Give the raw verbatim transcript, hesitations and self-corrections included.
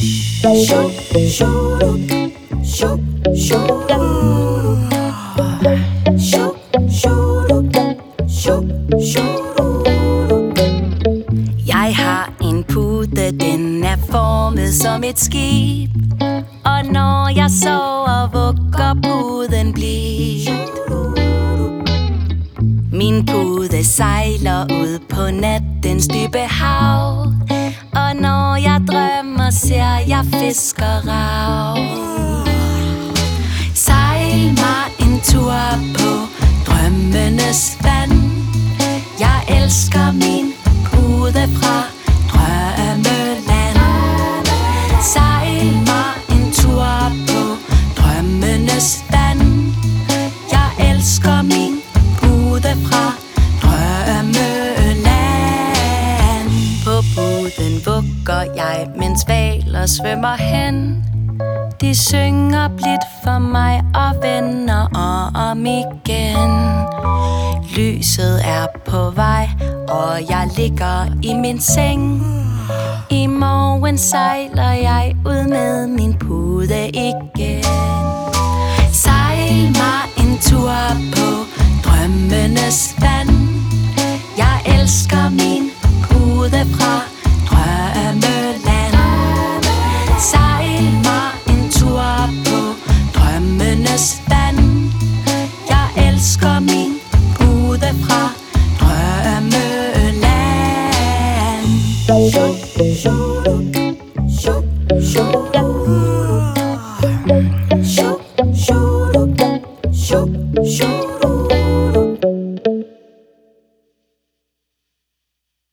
Jeg har en pude, den er formet som et skib, og når jeg sover, vugger puden blidt. Min pude sejler ud på nattens dybe hav, og når jeg drømmer, ser jeg fisk og rav. Sejl mig en tur på drømmenes vand. Jeg elsker min pude fra drømmeland. Sejl mig en tur på drømmenes vand. Jeg elsker min pude fra drømmeland. På puden vugger jeg, mens hvaler svømmer hen. De synger blidt for mig og vender om igen. Lyset er på vej, og jeg ligger i min seng. I morgen sejler jeg ud med min pude igen. Sejl mig en tur på drømmenes vand. Jeg elsker min pude fra drømmeland. Sejl mig en tur på drømmenes vand. Jeg elsker min pude fra drømmeland.